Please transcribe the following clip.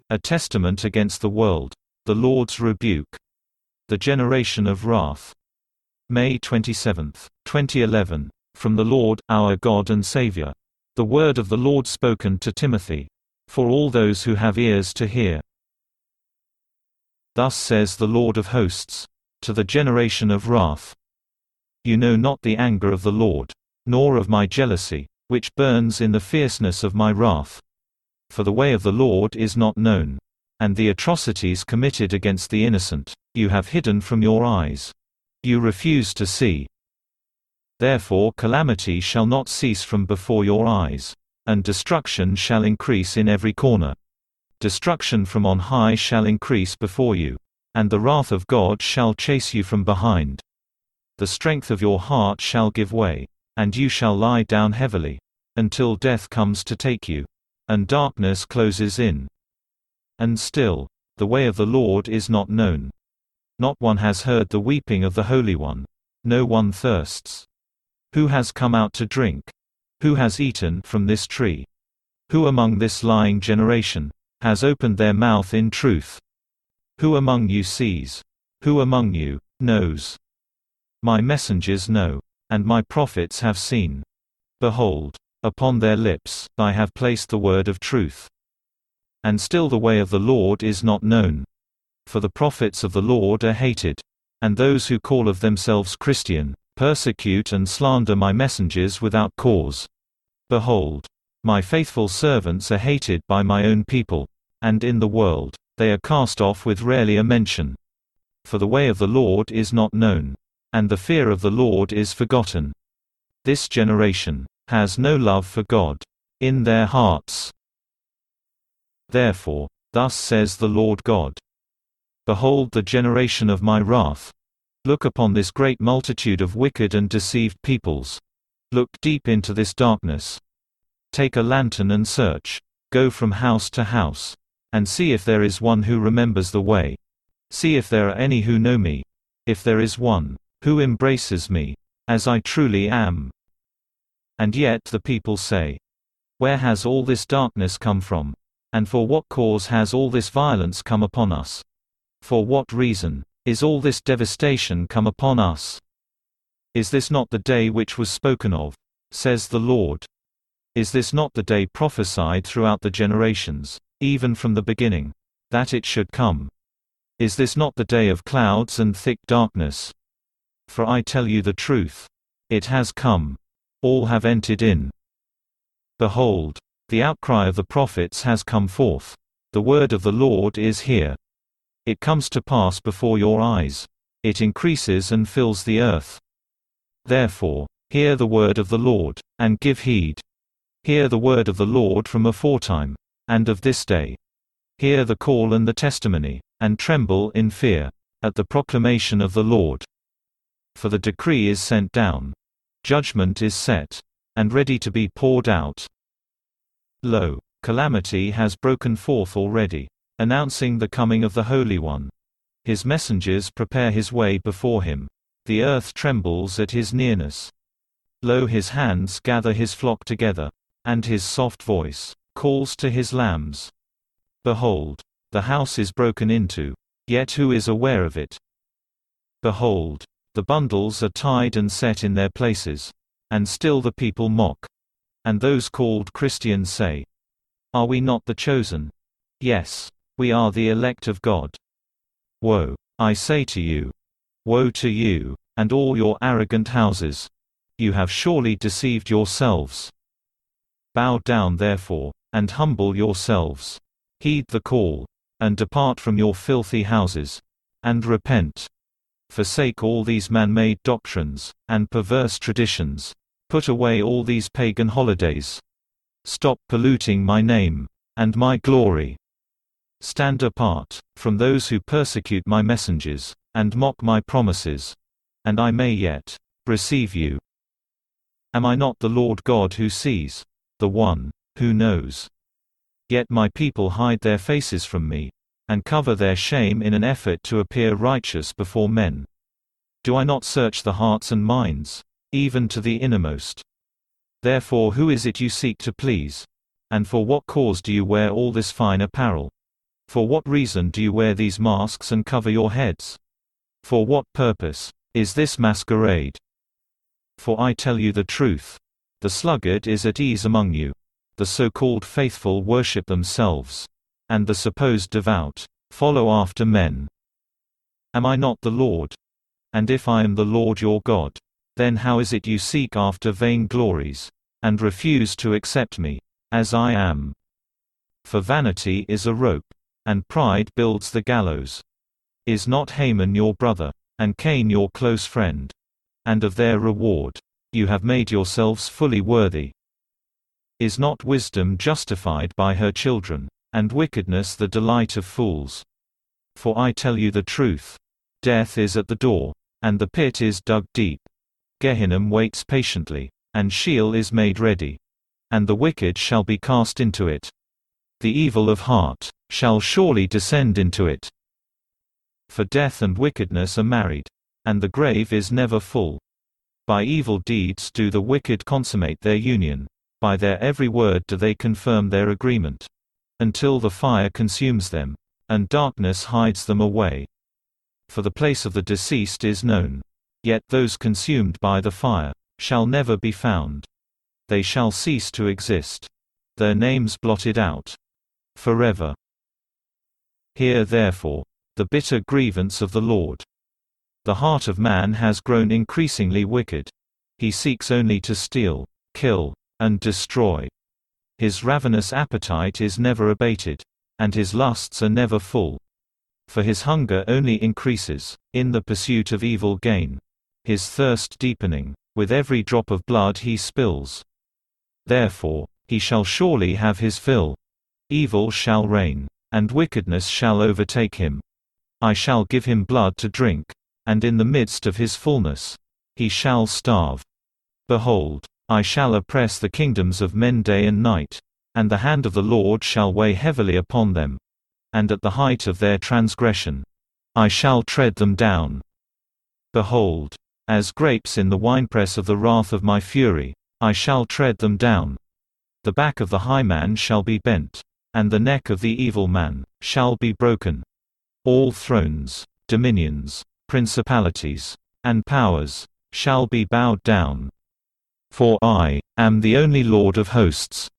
A testament against the world. The Lord's rebuke. The generation of wrath. May 27, 2011. From the Lord, our God and Savior. The word of the Lord spoken to Timothy. For all those who have ears to hear. Thus says the Lord of hosts, to the generation of wrath. You know not the anger of the Lord, nor of my jealousy, which burns in the fierceness of my wrath. For the way of the Lord is not known, and the atrocities committed against the innocent, you have hidden from your eyes. You refuse to see. Therefore calamity shall not cease from before your eyes, and destruction shall increase in every corner. Destruction from on high shall increase before you, and the wrath of God shall chase you from behind. The strength of your heart shall give way, and you shall lie down heavily, until death comes to take you, and darkness closes in. And still, the way of the Lord is not known. Not one has heard the weeping of the Holy One. No one thirsts. Who has come out to drink? Who has eaten from this tree? Who among this lying generation has opened their mouth in truth? Who among you sees? Who among you knows? My messengers know, and my prophets have seen. Behold, upon their lips I have placed the word of truth. And still the way of the Lord is not known. For the prophets of the Lord are hated, and those who call of themselves Christian persecute and slander my messengers without cause. Behold, my faithful servants are hated by my own people, and in the world they are cast off with rarely a mention. For the way of the Lord is not known, and the fear of the Lord is forgotten. This generation has no love for God in their hearts. Therefore, thus says the Lord God. Behold the generation of my wrath. Look upon this great multitude of wicked and deceived peoples. Look deep into this darkness. Take a lantern and search. Go from house to house, and see if there is one who remembers the way. See if there are any who know me. If there is one who embraces me, as I truly am. And yet the people say, where has all this darkness come from? And for what cause has all this violence come upon us? For what reason is all this devastation come upon us? Is this not the day which was spoken of, says the Lord? Is this not the day prophesied throughout the generations, even from the beginning, that it should come? Is this not the day of clouds and thick darkness? For I tell you the truth. It has come. All have entered in. Behold, the outcry of the prophets has come forth. The word of the Lord is here. It comes to pass before your eyes. It increases and fills the earth. Therefore, hear the word of the Lord, and give heed. Hear the word of the Lord from aforetime, and of this day. Hear the call and the testimony, and tremble in fear, at the proclamation of the Lord. For the decree is sent down. Judgment is set, and ready to be poured out. Lo, calamity has broken forth already, announcing the coming of the Holy One. His messengers prepare his way before him. The earth trembles at his nearness. Lo, his hands gather his flock together, and his soft voice calls to his lambs. Behold, the house is broken into, yet who is aware of it? Behold, the bundles are tied and set in their places, and still the people mock. And those called Christians say, are we not the chosen? Yes, we are the elect of God. Woe, I say to you. Woe to you, and all your arrogant houses. You have surely deceived yourselves. Bow down therefore, and humble yourselves. Heed the call, and depart from your filthy houses, and repent. Forsake all these man-made doctrines, and perverse traditions. Put away all these pagan holidays. Stop polluting my name, and my glory. Stand apart from those who persecute my messengers, and mock my promises. And I may yet receive you. Am I not the Lord God who sees? The one who knows? Yet my people hide their faces from me, and cover their shame in an effort to appear righteous before men. Do I not search the hearts and minds, even to the innermost? Therefore who is it you seek to please? And for what cause do you wear all this fine apparel? For what reason do you wear these masks and cover your heads? For what purpose is this masquerade? For I tell you the truth. The sluggard is at ease among you. The so-called faithful worship themselves. And the supposed devout follow after men. Am I not the Lord? And if I am the Lord your God, then how is it you seek after vain glories, and refuse to accept me, as I am? For vanity is a rope, and pride builds the gallows. Is not Haman your brother, and Cain your close friend? And of their reward you have made yourselves fully worthy. Is not wisdom justified by her children, and wickedness the delight of fools? For I tell you the truth. Death is at the door, and the pit is dug deep. Gehinnom waits patiently, and Sheol is made ready. And the wicked shall be cast into it. The evil of heart shall surely descend into it. For death and wickedness are married, and the grave is never full. By evil deeds do the wicked consummate their union, by their every word do they confirm their agreement. Until the fire consumes them, and darkness hides them away. For the place of the deceased is known. Yet those consumed by the fire shall never be found. They shall cease to exist. Their names blotted out forever. Hear therefore the bitter grievance of the Lord. The heart of man has grown increasingly wicked. He seeks only to steal, kill, and destroy. His ravenous appetite is never abated, and his lusts are never full. For his hunger only increases, in the pursuit of evil gain. His thirst deepening, with every drop of blood he spills. Therefore, he shall surely have his fill. Evil shall reign, and wickedness shall overtake him. I shall give him blood to drink, and in the midst of his fullness he shall starve. Behold, I shall oppress the kingdoms of men day and night, and the hand of the Lord shall weigh heavily upon them. And at the height of their transgression I shall tread them down. Behold, as grapes in the winepress of the wrath of my fury, I shall tread them down. The back of the high man shall be bent, and the neck of the evil man shall be broken. All thrones, dominions, principalities, and powers shall be bowed down. For I am the only Lord of hosts,